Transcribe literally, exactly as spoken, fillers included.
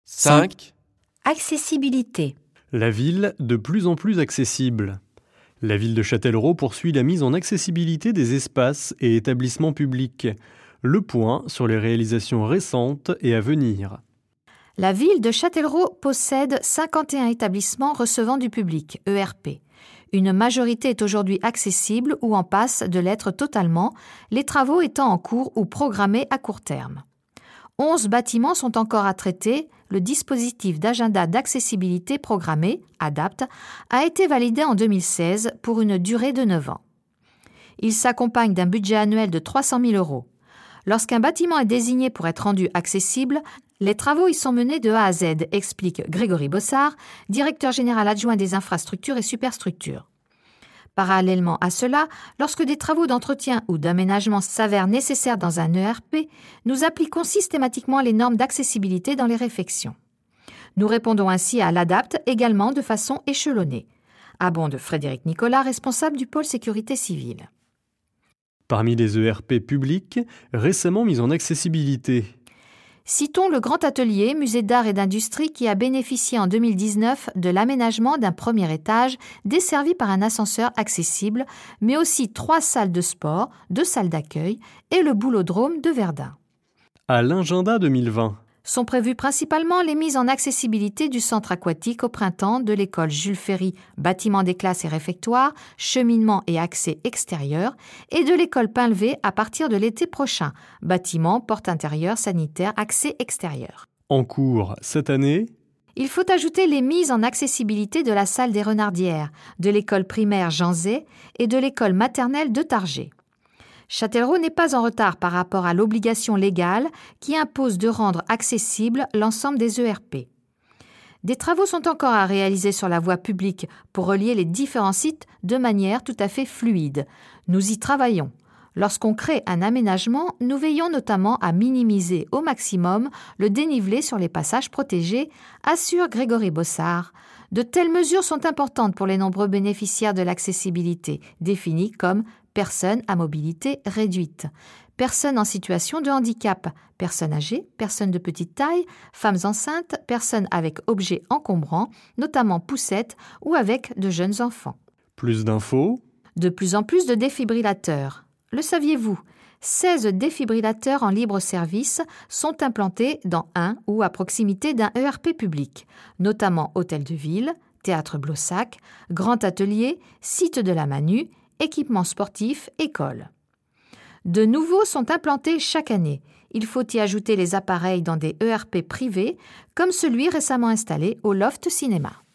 cinq. Accessibilité. La ville de plus en plus accessible. La ville de Châtellerault poursuit la mise en accessibilité des espaces et établissements publics. Le point sur les réalisations récentes et à venir. La ville de Châtellerault possède cinquante et un établissements recevant du public, E R P. Une majorité est aujourd'hui accessible ou en passe de l'être totalement, les travaux étant en cours ou programmés à court terme. onze bâtiments sont encore à traiter. Le dispositif d'agenda d'accessibilité programmé, ADAPT, a été validé en deux mille seize pour une durée de neuf ans. Il s'accompagne d'un budget annuel de trois cent mille euros. Lorsqu'un bâtiment est désigné pour être rendu accessible, les travaux y sont menés de A à Z, explique Grégory Bossard, directeur général adjoint des infrastructures et superstructures. Parallèlement à cela, lorsque des travaux d'entretien ou d'aménagement s'avèrent nécessaires dans un E R P, nous appliquons systématiquement les normes d'accessibilité dans les réfections. Nous répondons ainsi à l'ADAPT également de façon échelonnée. Abonde Frédéric Nicolas, responsable du pôle sécurité civile. Parmi les E R P publics, récemment mis en accessibilité. Citons le Grand Atelier, musée d'art et d'industrie qui a bénéficié en deux mille dix-neuf de l'aménagement d'un premier étage desservi par un ascenseur accessible, mais aussi trois salles de sport, deux salles d'accueil et le boulodrome de Verdun. À l'Agenda deux mille vingt. Sont prévues principalement les mises en accessibilité du centre aquatique au printemps, de l'école Jules Ferry, bâtiment des classes et réfectoires, cheminement et accès extérieur, et de l'école Pinlevé à partir de l'été prochain, bâtiment, porte intérieure, sanitaire, accès extérieur. En cours cette année. Il faut ajouter les mises en accessibilité de la salle des Renardières, de l'école primaire Jean Zay et de l'école maternelle de Targé. Châtellerault n'est pas en retard par rapport à l'obligation légale qui impose de rendre accessible l'ensemble des E R P. Des travaux sont encore à réaliser sur la voie publique pour relier les différents sites de manière tout à fait fluide. Nous y travaillons. Lorsqu'on crée un aménagement, nous veillons notamment à minimiser au maximum le dénivelé sur les passages protégés, assure Grégory Bossard. De telles mesures sont importantes pour les nombreux bénéficiaires de l'accessibilité, définis comme personnes à mobilité réduite, personnes en situation de handicap, personnes âgées, personnes de petite taille, femmes enceintes, personnes avec objets encombrants, notamment poussettes ou avec de jeunes enfants. Plus d'infos. De plus en plus de défibrillateurs. Le saviez-vous ? seize défibrillateurs en libre service sont implantés dans un ou à proximité d'un E R P public, notamment Hôtel de Ville, Théâtre Blossac, Grand Atelier, Site de la Manu, équipements sportifs, écoles. De nouveaux sont implantés chaque année. Il faut y ajouter les appareils dans des E R P privés, comme celui récemment installé au Loft Cinéma.